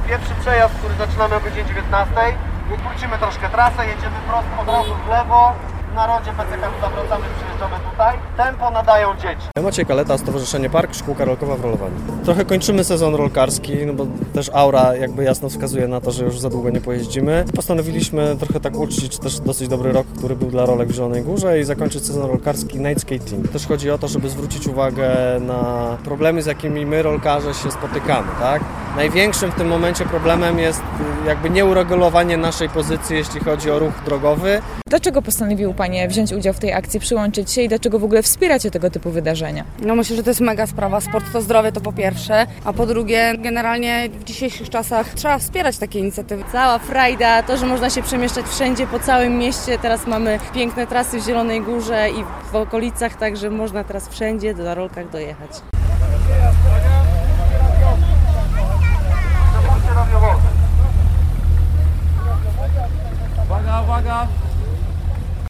pierwszy przejazd, który zaczynamy o godzinie 19. Wrócimy troszkę trasę, jedziemy prosto od razu w lewo. Na rondzie PCK zawracamy, przyjeżdżamy tutaj. Tempo nadają dzieci. Maciej Kaleta, Stowarzyszenie Park, Szkółka Rolkowa w rolowaniu. Trochę kończymy sezon rolkarski, no bo też aura jakby jasno wskazuje na to, że już za długo nie pojeździmy. Postanowiliśmy trochę tak uczcić też dosyć dobry rok, który był dla rolek w Zielonej Górze i zakończyć sezon rolkarski night skating. Też chodzi o to, żeby zwrócić uwagę na problemy, z jakimi my rolkarze się spotykamy, tak? Największym w tym momencie problemem jest jakby nieuregulowanie naszej pozycji, jeśli chodzi o ruch drogowy. Dlaczego postanowił Panie wziąć udział w tej akcji, przyłączyć się i dlaczego w ogóle wspieracie tego typu wydarzenia? No myślę, że to jest mega sprawa. Sport to zdrowie, to po pierwsze, a po drugie generalnie w dzisiejszych czasach trzeba wspierać takie inicjatywy. Cała frajda, to, że można się przemieszczać wszędzie po całym mieście. Teraz mamy piękne trasy w Zielonej Górze i w okolicach, także można teraz wszędzie na rolkach dojechać. Uwaga, uwaga!